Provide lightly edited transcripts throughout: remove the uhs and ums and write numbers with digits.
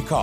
آمریکا.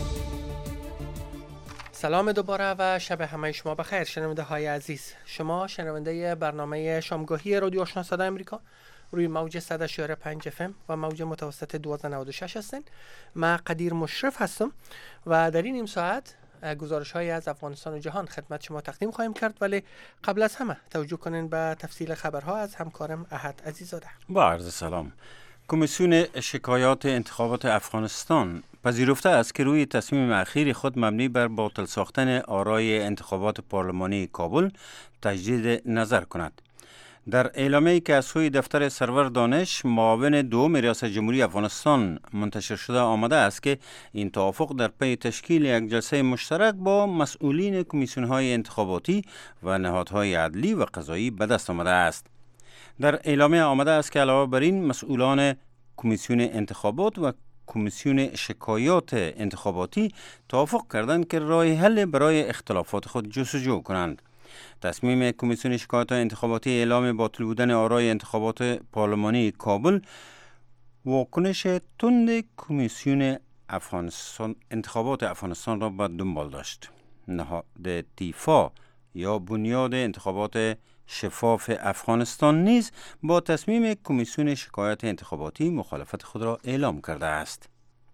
سلام دوباره و شب همه شما بخیر شنونده های عزیز. شما شنونده برنامه شامگاهی رادیو آشنا صدای آمریکا روی موج 100.5 FM و موج متوسط 1296 هستین. من قدیر مشرف هستم و در این نیم ساعت گزارش های از افغانستان و جهان خدمت شما تقدیم خواهیم کرد، ولی قبل از همه توجه کنین به تفصیل خبرها از همکارم احد عزیزاده. با عرض سلام. کمیسیون شکایات انتخابات افغانستان پذیرفته است که روی تصمیم اخیر خود مبنی بر باطل ساختن آرای انتخابات پارلمانی کابل تجدید نظر کند. در اعلامیه‌ای که از سوی دفتر سرور دانش معاون دوم ریاست جمهوری افغانستان منتشر شده آمده است که این توافق در پی تشکیل یک جلسه مشترک با مسئولین کمیسیون‌های انتخاباتی و نهادهای عدلی و قضایی به دست آمده است. در اعلامیه آمده است که علاوه بر این مسئولان کمیسیون انتخابات و کمیسیون شکایات انتخاباتی توافق کردند که راه حل برای اختلافات خود جستجو کنند. تصمیم کمیسیون شکایات انتخاباتی اعلام باطل بودن آرای انتخابات پارلمانی کابل واکنش تند کمیسیون انتخابات افغانستان را به دنبال داشت. نهاد تیفا یا بنیاد انتخابات شفاف افغانستان نیز با تصمیم کمیسیون شکایات انتخاباتی مخالفت خود را اعلام کرده است.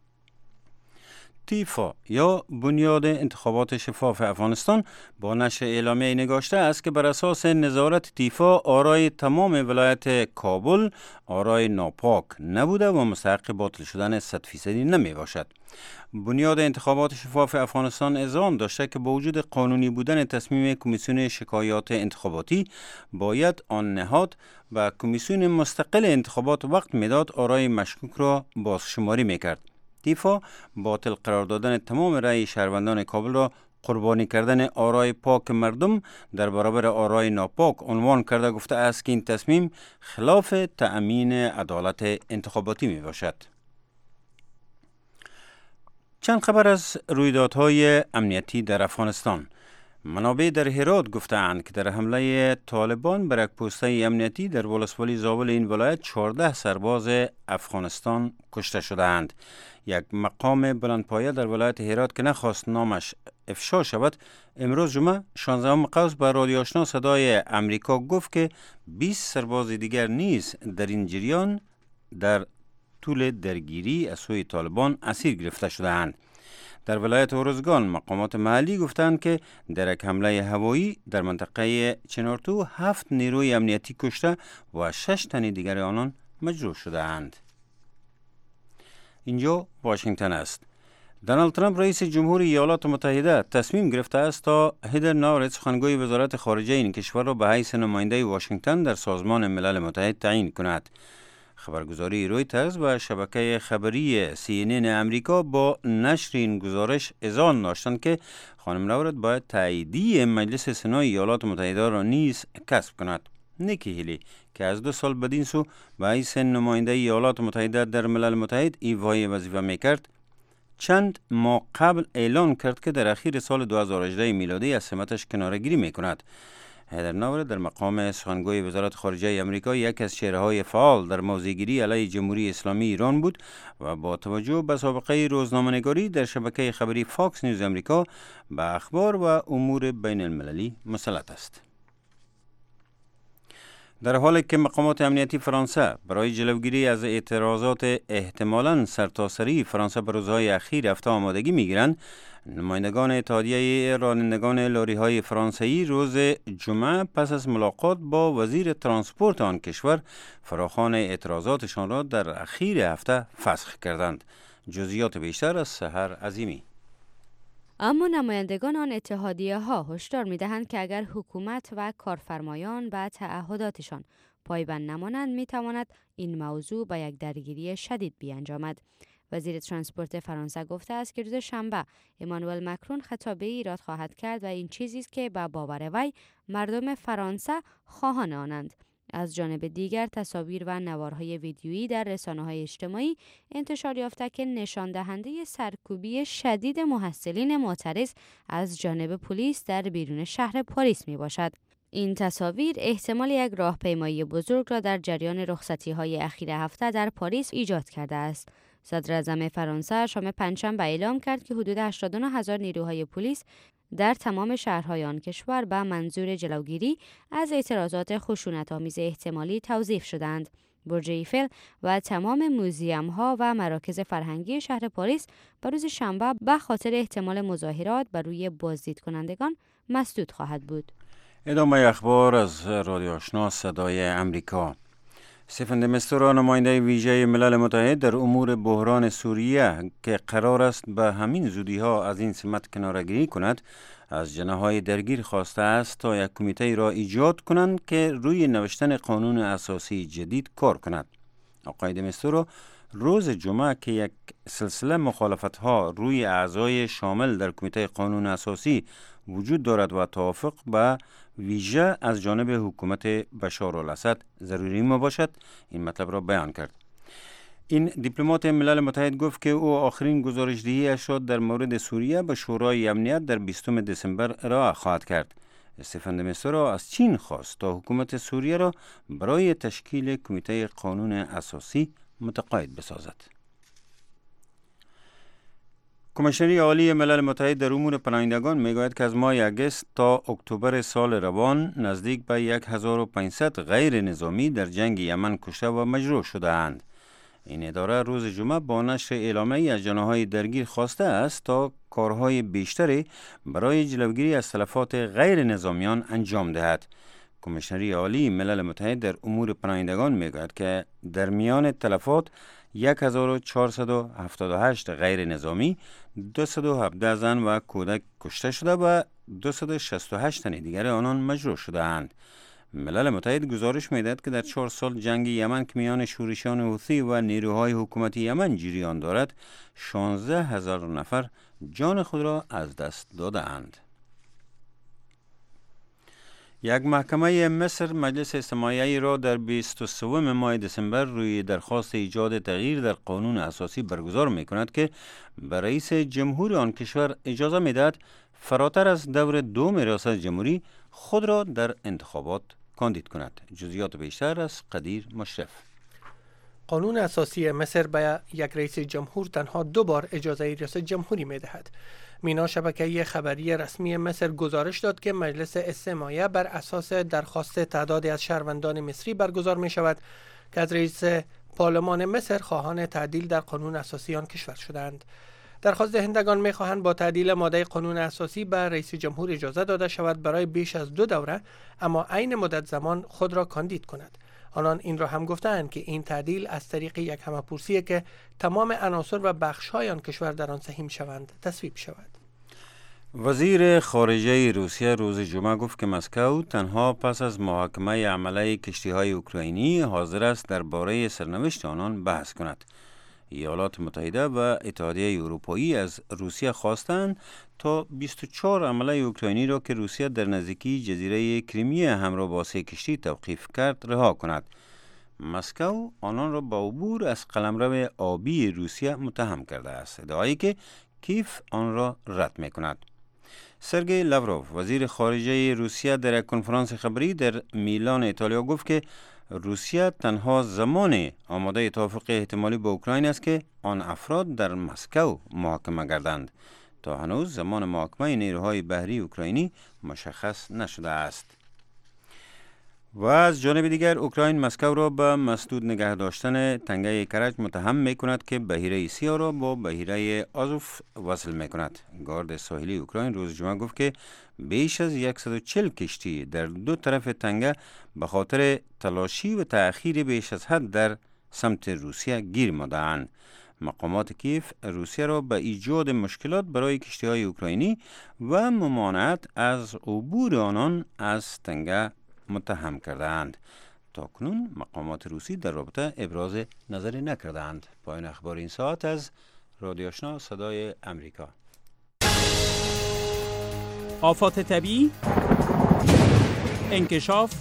تیفا یا بنیاد انتخابات شفاف افغانستان با نشر اعلامیه نگاشته است که بر اساس نظارت تیفا آرای تمام ولایت کابل آرای ناپاک نبوده و مستحق باطل شدن 100% نمی باشد. بنیاد انتخابات شفاف افغانستان اذعان داشته که با وجود قانونی بودن تصمیم کمیسیون شکایات انتخاباتی باید آن نهاد و کمیسیون مستقل انتخابات وقت میداد آرای مشکوک را بازشماری میکرد. تیفا باطل قرار دادن تمام رأی شهروندان کابل را قربانی کردن آرای پاک مردم در برابر آرای ناپاک عنوان کرده گفته است که این تصمیم خلاف تأمین عدالت انتخاباتی می باشد. چند خبر از رویدادهای امنیتی در افغانستان. منابع در هرات گفتند که در حمله طالبان بر یک پوسته امنیتی در ولسوالی زابل این ولایت 14 سرباز افغانستان کشته شدند. یک مقام بلندپایه در ولایت هرات که نخواست نامش افشا شود امروز جمعه 16 قوس به رادیو آشنا صدای امریکا گفت که 20 سرباز دیگر نیز در این جریان در طول درگیری از سوی طالبان اسیر گرفته شدند. در ولایت اروزگان مقامات محلی گفتند که در یک حمله هوایی در منطقه چنارتو 7 نیروی امنیتی کشته و 6 تن دیگر آنان مجروح شده‌اند. اینجا واشنگتن است. دونالد ترامپ رئیس جمهوری ایالات متحده تصمیم گرفته است تا هیدر ناورت سخنگوی وزارت خارجه این کشور را به حیث نماینده واشنگتن در سازمان ملل متحد تعیین کند. خبرگزاری رویترز و شبکه خبری CNN امریکا با نشر این گزارش اذعان داشتند که خانم ناورت باید تاییدیه مجلس سنای ایالات متحده را نیز کسب کند. نیکی هیلی که از 2 سال بدین سو به حیث نماینده ایالات متحده در ملل متحد ایفای وظیفه میکرد، چند ماه قبل اعلان کرد که در اخیر سال 2018 میلادی از سمتش کناره‌گیری میکند. هیدر ناورت در مقام سخنگوی وزارت خارجه آمریکا یک از چهره‌های فعال در موضع‌گیری علیه جمهوری اسلامی ایران بود و با توجه به سابقه روزنامه‌نگاری در شبکه خبری فاکس نیوز آمریکا به اخبار و امور بین المللی مسلط است. در حالی که مقامات امنیتی فرانسه برای جلوگیری از اعتراضات احتمالاً سرتاسری فرانسه به روزهای اخیر هفته آمادگی می‌گیرند، نمایندگان اتحادیه رانندگان لاری‌های فرانسوی روز جمعه پس از ملاقات با وزیر ترانسپورت آن کشور فراخوان اعتراضاتشان را در اخیر هفته فسخ کردند. جزئیات بیشتر از سحر عظیمی. اما نمایندگان آن اتحادیه ها هشدار می دهند که اگر حکومت و کارفرمایان به تعهداتشان پایبند نمانند می تواند این موضوع به یک درگیری شدید بیانجامد. وزیر ترانسپورت فرانسه گفته است که روز شنبه امانوئل مکرون خطابه ایراد خواهد کرد و این چیزی است که به باور وی مردم فرانسه خواهان آنند. از جانب دیگر تصاویر و نوارهای ویدیویی در رسانه‌های اجتماعی انتشار یافته که نشان دهنده سرکوبی شدید محصلین معترض از جانب پلیس در بیرون شهر پاریس می باشد. این تصاویر احتمال یک راهپیمایی بزرگ را در جریان رخصتی‌های اخیر هفته در پاریس ایجاد کرده است. صدر اعظم فرانسه شام پنجشنبه اعلام کرد که حدود 89,000 نیروهای پلیس در تمام شهرهای آن کشور به منظور جلوگیری از اعتراضات خشونت‌آمیز احتمالی توظیف شدند. برج ایفل و تمام موزیم‌ها و مراکز فرهنگی شهر پاریس به روز شنبه به خاطر احتمال مظاهرات بر روی بازدید کنندگان مسدود خواهد بود. ادامه اخبار از رادیو آشنا صدای امریکا. استفن د مستورا نماینده ویژه ملل متحد در امور بحران سوریه که قرار است به همین زودی ها از این سمت کناره‌گیری کند، از جناح‌های درگیر خواسته است تا یک کمیته را ایجاد کنند که روی نوشتن قانون اساسی جدید کار کند. آقای د مستورا روز جمعه که یک سلسله مخالفت‌ها روی اعضای شامل در کمیته قانون اساسی وجود دارد و توافق به ویژه از جانب حکومت بشار الاسد ضروری ما باشد، این مطلب را بیان کرد. این دیپلمات ملل متحد گفت که او آخرین گزارش‌دهی اش را در مورد سوریه به شورای امنیت در 20 دسامبر ارائه خواهد کرد. استفن د مستورا از چین خواست تا حکومت سوریه را برای تشکیل کمیته قانون اساسی متقاعد بسازد. کمیشنری عالی ملل متحد در امور پناهندگان میگوید که از ماه اگست تا اکتبر سال روان نزدیک به 1500 غیر نظامی در جنگ یمن کشته و مجروح شده اند. این اداره روز جمعه با نشر اعلامیه‌ای از جناح‌های درگیر خواسته است تا کارهای بیشتری برای جلوگیری از تلفات غیر نظامیان انجام دهد. کمیشنری عالی ملل متحد در امور پناهندگان میگوید که در میان تلفات 1478 غیر نظامی، 217 زن و کودک کشته شده و 268 تن دیگر آنان مجروح شده اند. ملل متحد گزارش می‌دهد که در 4 سال جنگ یمن که میان شورشیان حوثی و نیروهای حکومتی یمن جریان دارد، 16,000 نفر جان خود را از دست داده اند. یک محکمه مصر مجلس استماعی را در 23 ماه دسامبر روی درخواست ایجاد تغییر در قانون اساسی برگزار می کند که به رئیس جمهور آن کشور اجازه می دهد فراتر از دور دوم ریاست جمهوری خود را در انتخابات کاندید کند. جزئیات بیشتر از قدیر مشرف. قانون اساسی مصر به یک رئیس جمهور تنها 2 بار اجازه ریاست جمهوری می دهد. مینا شبکه خبری رسمی مصر گزارش داد که مجلس استماعی بر اساس درخواست تعدادی از شهروندان مصری برگزار می شود که از رئیس پارلمان مصر خواهان تعدیل در قانون اساسی آن کشور شدند. درخواست دهندگان می خواهند با تعدیل ماده قانون اساسی به رئیس جمهور اجازه داده شود برای بیش از 2 دوره اما عین مدت زمان خود را کاندید کند. آنان این را هم گفتند که این تعدیل از طریق یک همه‌پرسی که تمام عناصر و بخش‌های آن کشور در آن سهیم شوند تصویب شود. وزیر خارجه روسیه روز جمعه گفت که مسکو تنها پس از محاکمه عمله کشتی‌های اوکراینی حاضر است درباره سرنوشت آنان بحث کند. ایالات متحده و اتحادیه اروپایی از روسیه خواستند تا 24 عمله اوکراینی را که روسیه در نزدیکی جزیره کریمیا همراه با 3 کشتی توقیف کرد رها کند. مسکو آنان را با عبور از قلمرو آبی روسیه متهم کرده است، ادعایی که کیف آن را رد می‌کند. سرگئی لاوروف وزیر خارجه روسیه در یک کنفرانس خبری در میلان ایتالیا گفت که روسیه تنها زمان آماده توافق احتمالی با اوکراین است که آن افراد در مسکو محاکمه گردند. تا هنوز زمان محاکمه نیروهای بحری اوکراینی مشخص نشده است. و از جانب دیگر اوکراین مسکو را به مسدود نگه داشتن تنگه کرج متهم می کند که بحیره سیاه را با بحیره آزوف وصل می کند. گارد ساحلی اوکراین روز جمعه گفت که بیش از 140 کشتی در 2 طرف تنگه به خاطر تلاشی و تأخیر بیش از حد در سمت روسیه گیر مانده‌اند. مقامات کیف روسیه را به ایجاد مشکلات برای کشتی‌های اوکراینی و ممانعت از عبور آنان از تنگه متهم کردند. تاکنون مقامات روسی در رابطه ابراز نظری نکردند. پایان اخبار این ساعت از رادیو آشنا صدای امریکا. آفات طبیعی، انکشاف،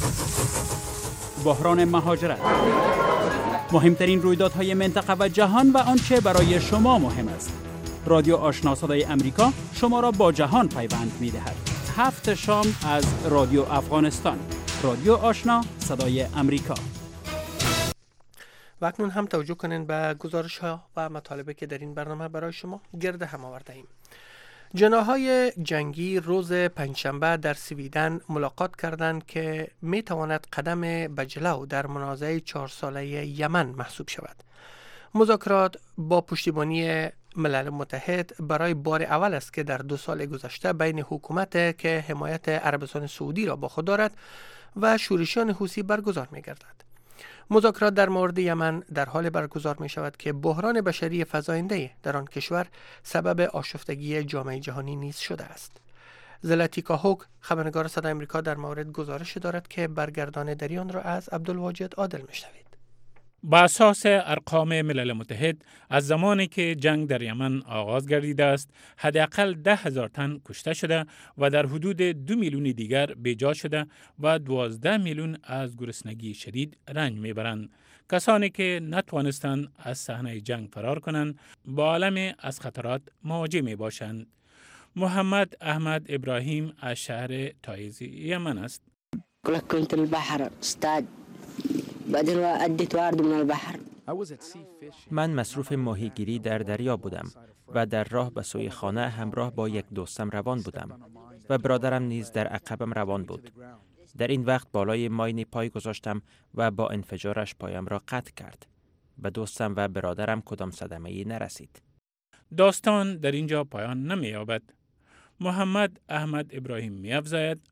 بحران مهاجرت، مهمترین رویدادهای منطقه و جهان و آنچه برای شما مهم است. رادیو آشنا صدای امریکا شما را با جهان پیوند می‌دهد. 7 شام از رادیو افغانستان. رادیو آشنا صدای امریکا. و اکنون هم توجه کنین به گزارش ها و مطالبی که در این برنامه برای شما گرد هم آورده ایم. جناح‌های جنگی روز پنجشنبه در سویدن ملاقات کردند که می تواند قدم به جلو در منازعه 4 ساله یمن محسوب شود. مذاکرات با پشتیبانی ملل متحد برای بار اول است که در 2 سال گذشته بین حکومت که حمایت عربستان سعودی را با خود دارد و شورشیان حوثی برگزار می گردد. مذاکرات در مورد یمن در حال برگزار می شود که بحران بشری فزاینده در آن کشور سبب آشفتگی جامعه جهانی نیز شده است. زلاتیکا هوک، خبرنگار صدای آمریکا، در مورد گزارش دارد که برگردان در آن را از عبدالواجد عادل میشنوید. با اساس ارقام ملل متحد از زمانی که جنگ در یمن آغاز گردیده است، حداقل 10,000 تن کشته شده و در حدود 2 میلیون دیگر بیجا شده و 12 میلیون از گرسنگی شدید رنج میبرند. کسانی که نتوانستند از صحنه جنگ فرار کنند با عالم از خطرات مواجه می باشند. محمد احمد ابراهیم از شهر تایز یمن است. كنت البحر استاد بعدين اديت وارد من البحر. من مصروف ماهیگیری در دریا بودم و در راه به سوی خانه همراه با یک دوستم روان بودم و برادرم نیز در عقبم روان بود. در این وقت بالای ماینی پای گذاشتم و با انفجارش پایم را قطع کرد. به دوستم و برادرم کدام صدمه‌ای نرسید. داستان در اینجا پایان نمی‌یابد. محمد احمد ابراهیم می‌افزاید: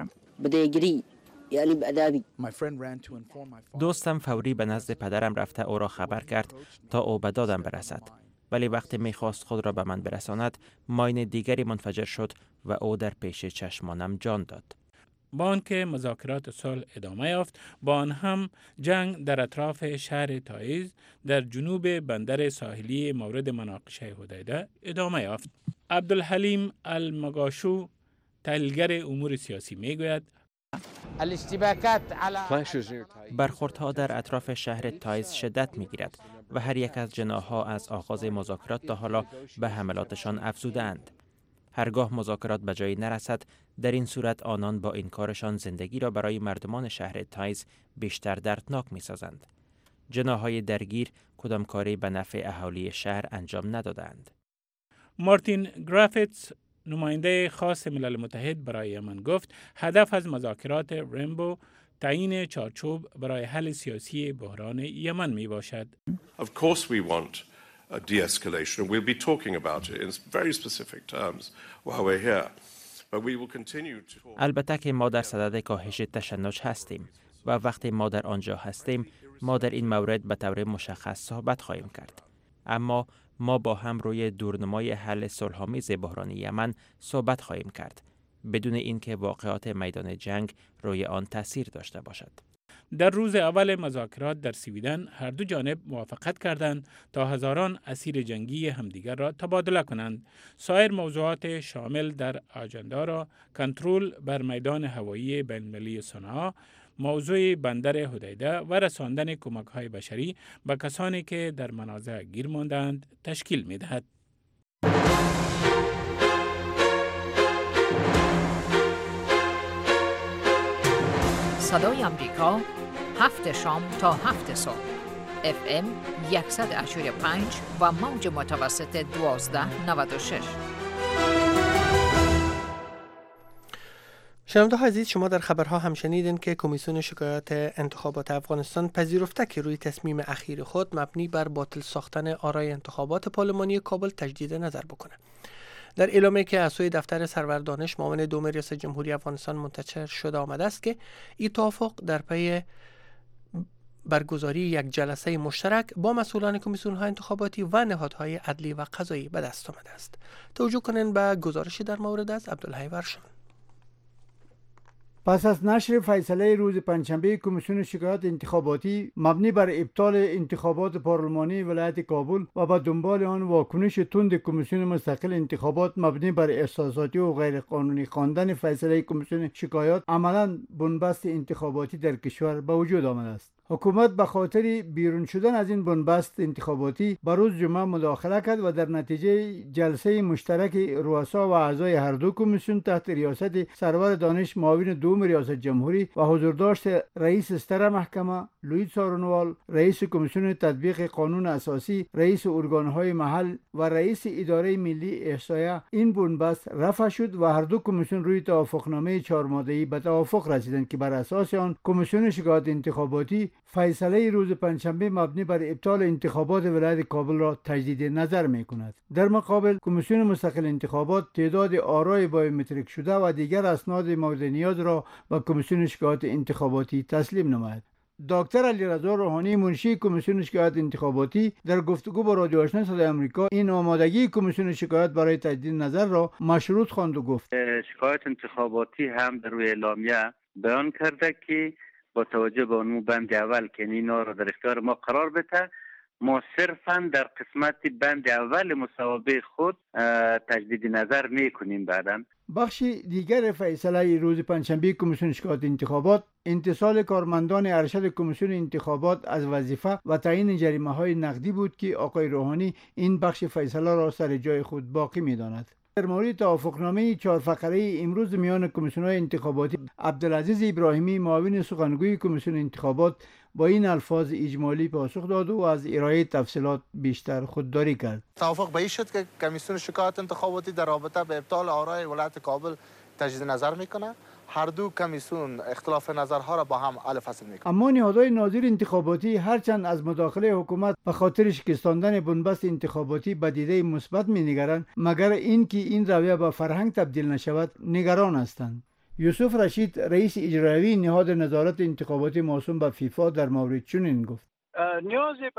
دوستم فوری به نزد پدرم رفته او را خبر کرد تا او به دادم برسد، ولی وقتی میخواست خود را به من برساند ماین دیگری منفجر شد و او در پیش چشمانم جان داد. با آنکه مذاکرات صلح ادامه یافت، با آن هم جنگ در اطراف شهر تایز در جنوب بندر ساحلی مورد مناقشه حدیده ادامه یافت. عبدالحلیم المگاشو، تحلیلگر امور سیاسی میگوید: برخوردها در اطراف شهر تایز شدت میگیرد و هر یک از جناح‌ها از آغاز مذاکرات تا حالا به حملاتشان افزوده‌اند. هرگاه مذاکرات به جایی نرسد، در این صورت آنان با این کارشان زندگی را برای مردمان شهر تایز بیشتر دردناک می‌سازند. جناح‌های درگیر کدام کاری به نفع اهالی شهر انجام ندادند. مارتین گرافتس، نماینده خاص ملل متحد برای یمن، گفت هدف از مذاکرات رمبو تعیین چارچوب برای حل سیاسی بحران یمن می باشد. Of course we want a de-escalation and we'll be talking about it in very specific terms while we're here. But we will continue to البته که ما در صدد کاهش تشنج هستیم و وقتی ما در آنجا هستیم ما در این مورد به طور مشخص صحبت خواهیم کرد. اما ما با هم روی دورنمای حل صلح‌آمیز بحران یمن صحبت خواهیم کرد بدون اینکه واقعات میدان جنگ روی آن تاثیر داشته باشد. در روز اول مذاکرات در سویدن هر دو جانب موافقت کردند تا هزاران اسیر جنگی همدیگر را تبادله کنند. سایر موضوعات شامل در آژاندا را کنترل بر میدان هوایی بین‌المللی صنعا، موضوع بندر حدیده و رساندن کمک‌های بشری به کسانی که در منازع گیر ماندند تشکیل می‌دهد. صدای آمریکا 7 شام تا 7 صبح FM 100.5 و موج متوسط 1296. شنونده عزیز، شما در خبرها هم شنیدین که کمیسیون شکایات انتخابات افغانستان پذیرفته که روی تصمیم اخیر خود مبنی بر باطل ساختن آرای انتخابات پارلمانی کابل تجدید نظر بکنه. در اعلامیه‌ای که از سوی دفتر سرور دانش معاون دوم ریاست جمهوری افغانستان منتشر شده آمده است که این توافق در پی برگزاری یک جلسه مشترک با مسئولان کمیسیون‌های انتخاباتی و نهادهای عدلی و قضایی به دست آمده است. توجه کنین به گزارشی در مورد از عبدالحی ورشان. پس از نشر فیصله روز پنجشنبه کمیسیون شکایات انتخاباتی مبنی بر ابطال انتخابات پارلمانی ولایت کابل و با دنبال آن واکنش تند کمیسیون مستقل انتخابات مبنی بر احساساتی و غیر قانونی خواندن فیصله کمیسیون شکایات، عملاً بنبست انتخاباتی در کشور به وجود آمده است. حکومت به خاطر بیرون شدن از این بنبست انتخاباتی به روز جمعه مداخله کرد و در نتیجه جلسه مشترک رؤسا و اعضای هر دو کمیسیون تحت ریاست سرور دانش معاون دوم ریاست جمهوری و حضورداشت رئیس ستره محکمه لوئیس سارونوال، رئیس کمیسیون تطبیق قانون اساسی، رئیس ارگانهای محل و رئیس اداره ملی احصایه این بنبست رفع شد و هر دو کمیسیون روی توافقنامه 4 ماده‌ای به توافق رسیدند که بر اساس آن کمیسیون شکایات انتخاباتی فیصله روز پنجشنبه مبنی بر ابطال انتخابات ولایت کابل را تجدید نظر می‌کند. در مقابل کمیسیون مستقل انتخابات تعداد آرای بایومتریک شده و دیگر اسناد مورد نیاز را به کمیسیون شکایات انتخاباتی تسلیم نماید. دکتر علیرضا روحانی منشی کمیسیون شکایات انتخاباتی در گفتگو با رادیو آشنا صدای آمریکا این آمادگی کمیسیون شکایات برای تجدید نظر را مشروط خواند و گفت شکایات انتخاباتی هم در روی اعلامیه بیان کرده که با توجه به اون بند اول که اینا را در اختیار ما قرار بده، ما صرفا در قسمت بند اول مصوبه خود تجدید نظر میکنیم. بعداً بخش دیگر فیصله روز پنجشنبه کمیسیون شکایات انتخابات انتصال کارمندان ارشد کمیسیون انتخابات از وظیفه و تعیین جریمه‌های نقدی بود که آقای روحانی این بخش فیصله را سر جای خود باقی می‌داند. در مورد توافقنامه 4 فقره امروز میان کمیسیون‌های انتخاباتی، عبدالعزیز ابراهیمی معاون سخنگوی کمیسیون انتخابات با این الفاظ اجمالی پاسخ داد و از ارائه تفصیلات بیشتر خودداری کرد. توافق به این شد که کمیسیون شکایات انتخاباتی در رابطه به ابطال آرای ولایت کابل تجدید نظر میکنه. هر دو کمیسیون اختلاف نظرها را با هم حل فصل میکنه. اما نهادهای ناظر انتخاباتی هرچند از مداخله حکومت به خاطر شکستاندن بنبست انتخاباتی به دیده مثبت مینگرند، مگر اینکه این رویه به فرهنگ تبدیل نشود نگران هستند. یوسف رشید رئیس اجرایی نهاد نظارت انتخاباتی موسوم به فیفا در مورد چنین گفت: نیاز به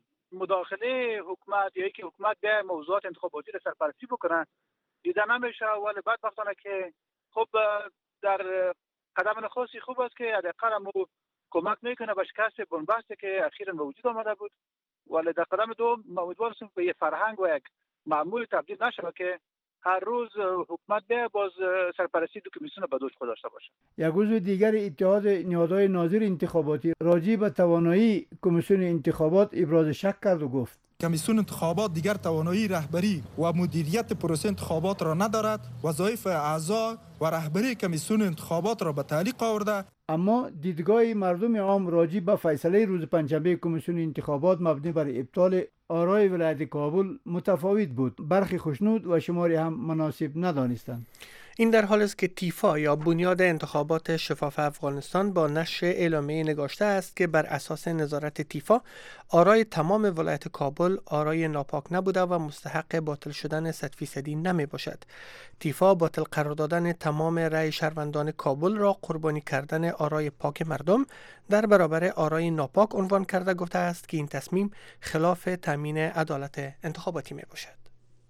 مداخله حکومت یا اینکه حکومت به موضوعات انتخاباتی را سرپرستی بکنه دیده نمیشه، ولی بدبختانه که خب در قدم نخستی خوب است که حداقل هم کمک میکنه به شکست بنبستی که اخیراً به وجود آمده بود، ولی در قدم دوم امیدوار هستیم به یک فرهنگ و یک معمول تبدیل نشه که هر روز حکومت به باز سرپرستی دو کمیسیون به دوش خود داشته باشه. یک عضو دیگر اتحاد نهادهای ناظر انتخاباتی راجع به توانایی کمیسیون انتخابات ابراز شک کرد و گفت: کمیسیون انتخابات دیگر توانایی رهبری و مدیریت پروسه انتخابات را ندارد. وظایف اعضا و رهبری کمیسیون انتخابات را به تعلیق آورده. اما دیدگاه مردم عام راجع به فیصله روز پنجشنبه کمیسیون انتخابات مبنی بر ابطال آرای ولایت کابل متفاوت بود. برخی خوشنود و شماری هم مناسب ندانستند. این در حال است که تیفا یا بنیاد انتخابات شفاف افغانستان با نشر اعلامیه نگاشته است که بر اساس نظارت تیفا آرای تمام ولایت کابل آرای ناپاک نبوده و مستحق باطل شدن 100% نمی باشد. تیفا باطل قرار دادن تمام رأی شهروندان کابل را قربانی کردن آرای پاک مردم در برابر آرای ناپاک عنوان کرده گفته است که این تصمیم خلاف تامین عدالت انتخاباتی می باشد.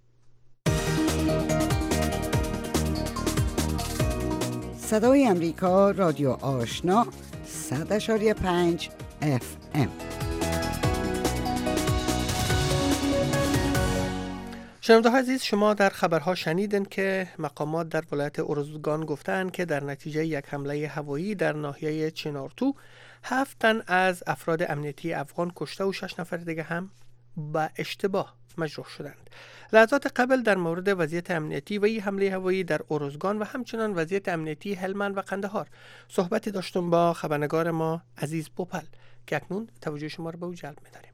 صدای امریکا رادیو آشنا 100.5 FM. شنونده‌های عزیز، شما در خبرها شنیدن که مقامات در ولایت ارزگان گفتند که در نتیجه یک حمله هوایی در ناحیه چنارتو 7 تن از افراد امنیتی افغان کشته و 6 نفر دیگه هم به اشتباه مجروح شدند. لحظات قبل در مورد وضعیت امنیتی و این حمله هوایی در ارزگان و همچنان وضعیت امنیتی هلمند و قندهار صحبتی داشتم با خبرنگار ما عزیز بوپل که اکنون توجه شما را به او جلب می‌داریم.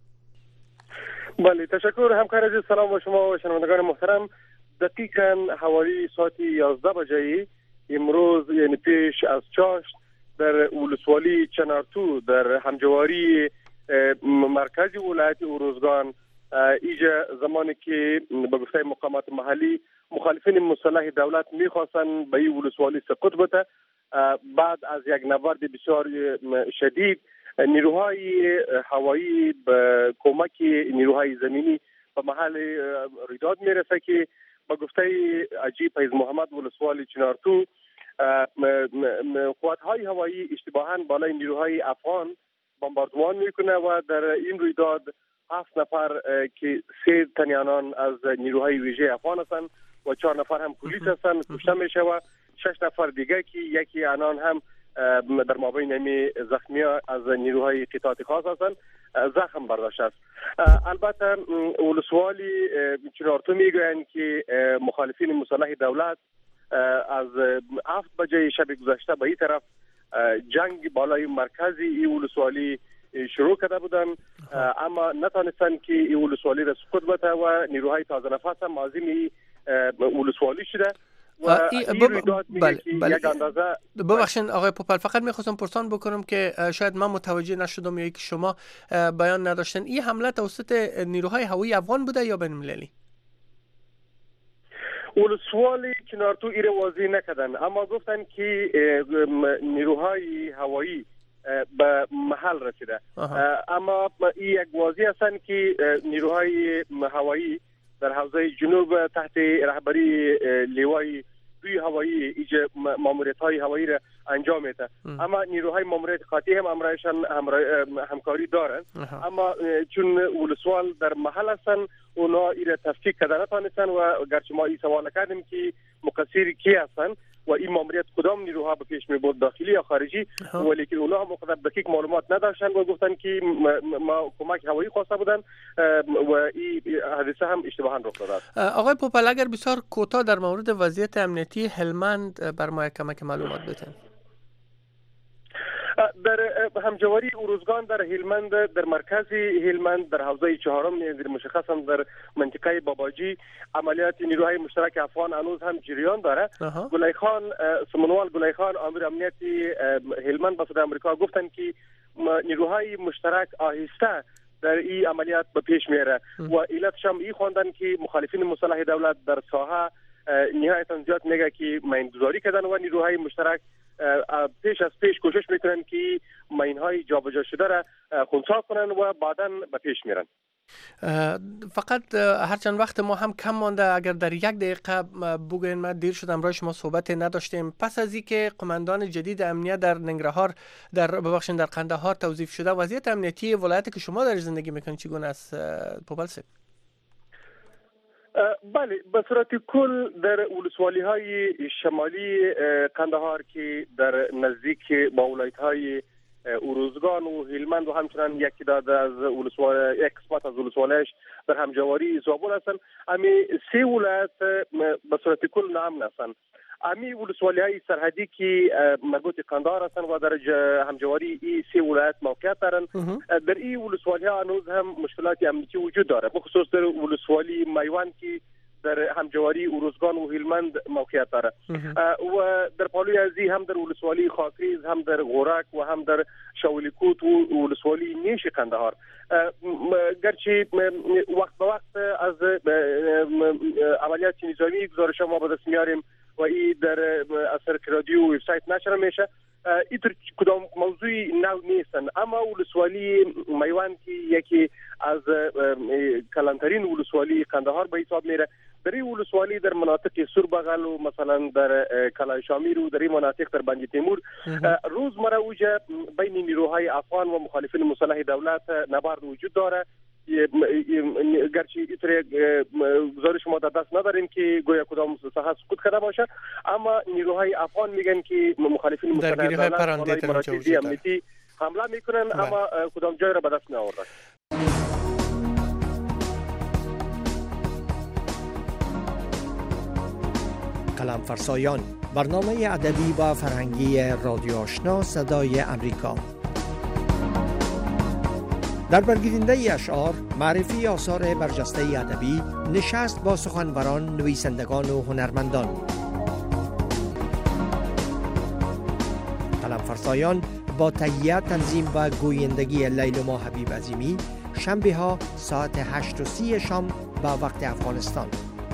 بله، تشکر همکار عزیز. سلام با شما و شنوندگان محترم. دقیقاً حوالی ساعت 11 بجه امروز، یعنی پیش از چاشت، در ولسوالی چنارتو در همجواری مرکزی ولایت ارزگان، ایجا زمانی که به گفته مقامات محلی مخالفین مسلح دولت میخواستن به این ولسوالی سقوط بده، بعد از یک نبرد بسیار شدید نیروهای هوایی به کمک نیروهای زمینی به محل رویداد میرسه که به گفته عجیب فیض محمد ولسوالی چنارتو قوات‌های هوایی اشتباهاً بالای نیروهای افغان بمباردمان میکنه و در این رویداد 7 نفر که 3 تن از نیروهای ویژه افغان هستند و 4 نفر هم پلیس هستند کشته میشه و 6 نفر دیگه که یکی آنان هم در مابین این زخمیان از نیروهای قطاعت خاص هستند زخم برداشته است. البته ولسوالی چنارتو میگویند که مخالفین مسلح دولت از 7 بجه شب گذشته به این طرف جنگ بالای مرکزی این ولسوالی شروع کرده بودن، اما نتانستند که این ولسوالی را سقوط بده و نیروهای تازه نفس هم عازم ولسوالی شده. یک اندازه ببخشید آقای پوپل، فقط میخواستم پرسان بکنم که شاید من متوجه نشدم یا که شما بیان نداشتن، این حمله توسط نیروهای هوایی افغان بوده یا بین المللی؟ ولسوالی چنارتو ایره واضح نکردن، اما گفتن که نیروهای هوایی به محل رسیده. اما این یک واضح هستن که نیروهای هوایی در حوزه جنوب تحت رهبری لیوای دوی هوایی ایجا ماموریت‌های هوایی را انجام میده. اما نیروهای ماموریت خاطی هم امرایشان همکاری دارند، اما چون ولسوال در محل هستن اونا ایره تفکیک کردن نتانستن و گرچه ما این سوال کردیم که مقصر کی هستن و این ماموریت کدام نیروها به پیش می برد، داخلی یا خارجی، ولی اونا هم مقدر دقیق معلومات نداشتن و گفتن که ما کمک هوایی خواسته بودن و این حادثه هم اشتباها رخ داده. آقای پوپل اگر بسیار کوتاه در مورد وضعیت امنیتی هلمند بر ما کمک معلومات بدین. در همجواری اوروزگان در هلمند، در مرکز هلمند در حوزه چهارم مشخص هم در منطقه باباجی عملیات نیروهای مشترک افغان هنوز هم جریان داره. گلیخان سمنوال گلیخان امیر امنیتی هلمند با صدای آمریکا گفتن که نیروهای مشترک آهسته در این عملیات به پیش میره و علتش هم این خواندن که مخالفین مسلح دولت در ساحه نهایتا زیاد میگه که ماینگذاری کردن و نیروهای مشترک پیش از پیش کوشش میکنن که ماینهای جابجا شده را خنثی کنن و بعداً به پیش میرن. فقط هرچند وقت ما هم کم مانده، اگر در 1 دقیقه بگوین، من دیر شدم رای شما صحبت نداشتیم. پس از اینکه قماندان جدید امنیت در ننگرهار در قندهار توظیف شده، وضعیت امنیتی ولایتی که شما در زندگی میکنید چگونه است پوپل صاحب؟ بله، به صورت کل در ولسوالی های شمالی قندهار که در نزدیک با ولایت های اوروزگان و هلمند و همچنان یک قسمت از ولسوالیش در همجواری زابل هستند، امی 3 ولایت به صورت کل ناامن هستند. امی ولسوالی های سرحدی که مربوط قندهار هستند و در همجواری این 3 ولایت موقعیت دارند، در این ولسوالی ها هنوز هم مشکلات امنیتی وجود داره، بخصوص در ولسوالی میوان که در همجواری اوروزگان و هلمند موقعیت داره و در پالوی ازی هم در ولسوالی خاکریز، هم در غورک و هم در شاولیکوت و ولسوالی نیش قندهار. گرچه وقت به وقت از عملیات نظامی گزارش ما به دست میاریم و این در اثر رادیو و وبسایت نشر میشه، اینطور کدام موضوعی نو نیستن، اما ولسوالی میوان که یکی از کلانترین ولسوالی قندهار به حساب میره، در این ولسوالی در مناطق سوربغل و مثلا در کلای شامیر و در این مناطق در بند تیمور روزمره اوجه بین نیروهای افغان و مخالفین مسلح دولت نبرد وجود داره. گرچه اینطور گزارش ما در دست نداریم که گویا کدام ساحه سقوط کرده باشه، اما نیروهای افغان میگن که مخالفین مسلح دولت مراکز امنیتی حمله میکنن، اما کدام جای را به دست نآوردن. قلم فرسایان، برنامه ادبی و فرهنگی رادیو آشنا صدای امریکا. در برگزیدنده اشعار، معرفی آثار برجسته ادبی، نشست با سخنوران، نویسندگان و هنرمندان. قلم فرسایان با تهیه، تنظیم و گویندگی لیلما حبیب عظیمی، شنبه ها ساعت 8:30 شام با وقت افغانستان.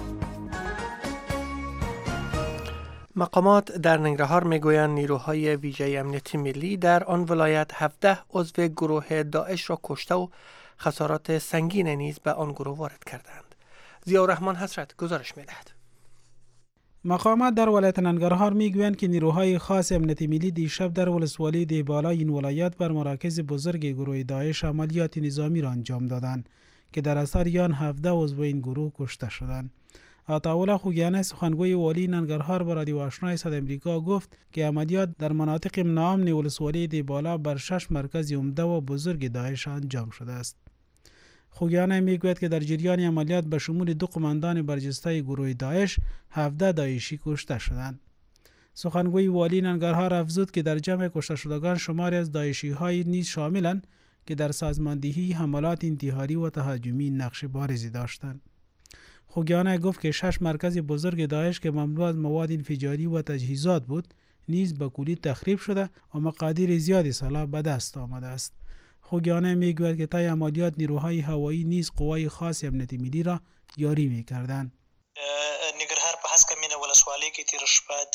مقامات در ننگرهار میگویند نیروهای ویژه امنیتی ملی در آن ولایت 17 عضو گروه داعش را کشته و خسارات سنگین نیز به آن گروه وارد کردند. ضیاءالرحمن حسرت گزارش میدهد. مقامات در ولایت ننگرهار میگویند که نیروهای خاص امنیتی ملی دیشب در ولسوالی دیبالا این ولایت بر مراکز بزرگ گروه داعش عملیات نظامی را انجام دادند که در اثر آن 17 عضو این گروه کشته شدند. آتاولا خوگیانه سخنگوی والی ننگرهار به رادیو آشنای صدای امریکا گفت که عملیات در مناطق ناامن ولسوالی دیبالا بر 6 مرکز عمده و بزرگ داعش انجام شده است. خوگیانه میگوید که در جریان عملیات به شمول 2 قماندان برجسته گروه داعش 17 داعشی کشته شدند. سخنگوی والی ننگرهار افزود که در جمع کشته شدگان شماری از داعشی های نیز شاملند که در سازماندهی حملات انتحاری و تهاجمی نقش بارزی داشتند. خوگیانه گفت که 6 مرکز بزرگ داعش که مملو از مواد انفجاری و تجهیزات بود نیز به کلی تخریب شده و مقادیر زیادی سلاح به دست آمده است. خوگیانه میگوید که طی عملیات نیروهای هوایی نیز قوای خاص امنیتی ملی را یاری می‌کردند. ننګرهار په هسکه مینه ولسوالۍ کې تیر شپه د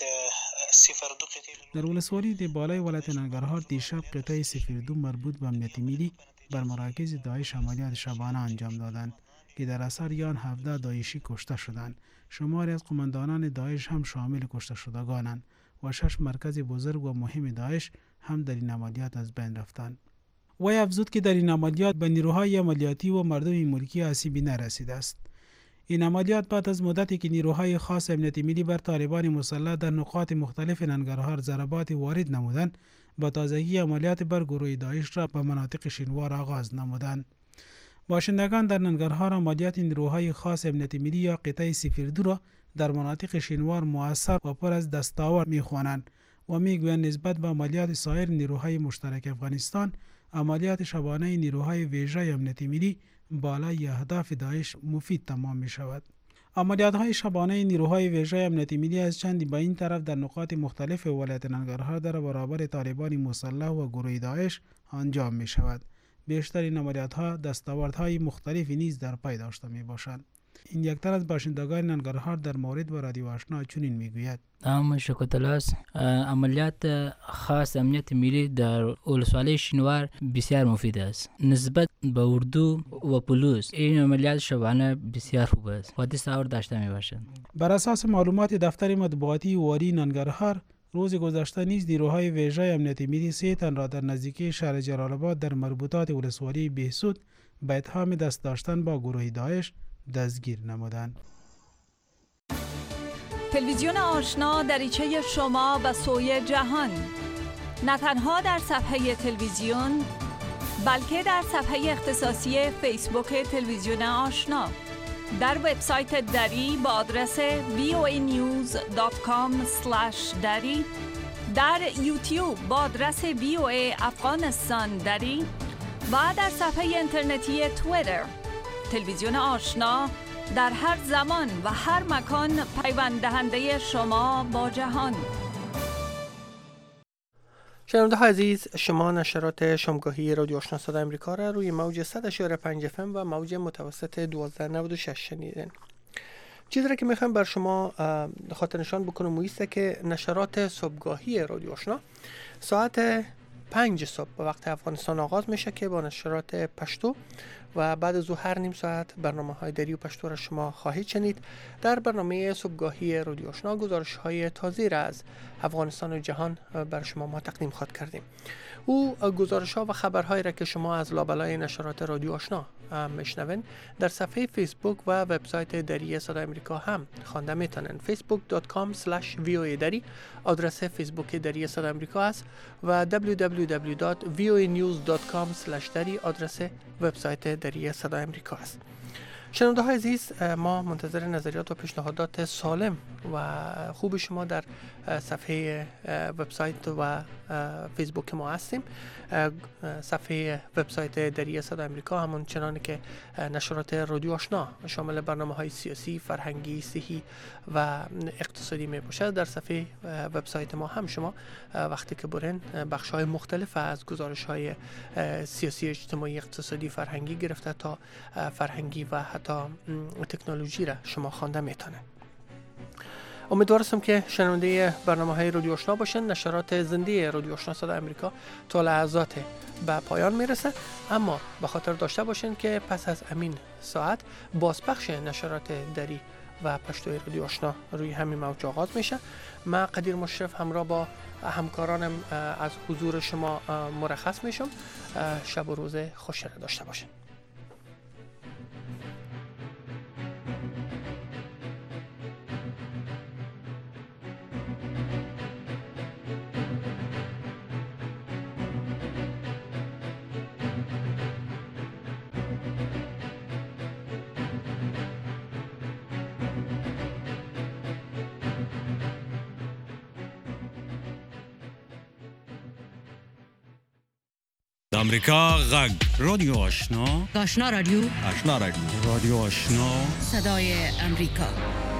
02 قطعه در ولسوالی د بالای ولایت ننگرهار دیشب قطعه 02 مربوط به امنیت ملی بر مراکز داعش عملیات شبانه انجام دادند که در اثر آن 17 داعشی کشته شدند. شماری از قماندانان داعش هم شامل کشته شدگانند و 6 مرکز بزرگ و مهم داعش هم در این عملیات از بین رفتند. وی افزود که در این عملیات به نیروهای عملیاتی و مردم ملکی آسیبی نرسیده است. این عملیات بعد از مدتی که نیروهای خاص امنیت ملی بر طالبان مسلح در نقاط مختلف ننگرهار ضربات وارد نمودند، با تازگی عملیات بر گروه داعش را به مناطق شینوار آغاز نمودند. باشندگان در ننگرهار عملیات نیروهای خاص امنیت ملی یا قطعه 02 را در مناطق شینوار مؤثر و پر از دستاورد می‌خوانند و میگویند نسبت به عملیات سایر نیروهای مشترک افغانستان، عملیات شبانه نیروهای ویژه امنیت ملی بالای اهداف داعش مفید تمام می شود. عملیات های شبانه نیروهای ویژه امنیت ملی از چندی به این طرف در نقاط مختلف ولایت ننگرهار در برابر طالبان مسلح و گروه داعش انجام می شود. بیشتر این عملیات ها دستاوردهای مختلفی نیز در پی داشته می باشند. این یک تن از باشندگان ننگرهار در مورد با رادیو آشنا چنین میگوید: نام شکوتلاس عملیات خاص امنیت ملی در ولسوالی شینوار بسیار مفید است. نسبت به اردو و پلیس این عملیات شبانه بسیار خوب است و دستاورد داشته می باشد. بر اساس معلومات دفتر مطبوعاتی والی ننگرهار، روز گذشته نیز نیروهای ویژه امنیت ملی 3 تن را در نزدیکی شهر جلال آباد در مربوطات ولسوالی بهسود به اتهام دست داشتن با گروه داعش دستگیر نمودند. تلویزیون آشنا دریچه شما به سوی جهان، نه تنها در صفحه تلویزیون بلکه در صفحه اختصاصی فیسبوک تلویزیون آشنا، در وبسایت دری با آدرس voanews.com/dari، در یوتیوب با آدرس VOA افغانستان دری و در صفحه اینترنتی توییتر. تلویزیون آشنا در هر زمان و هر مکان پیوند دهنده شما با جهان. شنونده های عزیز، شما نشرات شامگاهی رادیو آشنا صدای امریکا را روی موج 100.5 FM و موج متوسط 1296 شنیدین. چیزی را که میخوایم بر شما خاطر نشان بکنم ایسته که نشرات صبحگاهی رادیو آشنا ساعت 5 صبح به وقت افغانستان آغاز میشه که با نشرات پشتو و بعد از هر نیم ساعت برنامه های دری و پشتو را شما خواهید شنید. در برنامه صبحگاهی رادیو آشنا گزارش های تازه را از افغانستان و جهان بر شما ما تقدیم خواهد کردیم. او گزارش ها و خبرهایی را که شما از لابلای نشرات رادیو آشنا میشنوین در صفحه فیسبوک و وبسایت دری صدای امریکا هم خوانده میتونن. facebook.com/voa دری آدرس فیسبوک دری صدای امریکا است و www.voanews.com/دری آدرس وبسایت دری صدای امریکا است. شنونده های عزیز، ما منتظر نظریات و پیشنهادات سالم و خوب شما در صفحه وبسایت و فیسبوک ما هستیم. صفحه وبسایت دری صدای امریکا همون چنانی که نشرات رادیو آشنا شامل برنامه های سیاسی، فرهنگی، صحی و اقتصادی می باشد. در صفحه وبسایت ما هم شما وقتی که برین بخش های مختلف از گزارش های سیاسی، اجتماعی، اقتصادی، فرهنگی گرفته تا فرهنگی و حتی تکنولوژی را شما خوانده میتونه. امیدوارم که شنونده برنامه های رادیو آشنا باشن. نشرات زنده رادیو آشنا صدای امریکا تا لحظات به پایان میرسه، اما به خاطر داشته باشین که پس از امین ساعت بازپخش نشرات دری و پشتوی رادیو آشنا روی همین موج آغاز میشه. من قدیر مشرف همراه با همکارانم از حضور شما مرخص میشم. شب و روز خوش را داشته باشین. امریکا غږ رادیو آشنا آشنا رادیو رادیو آشنا صدای امریکا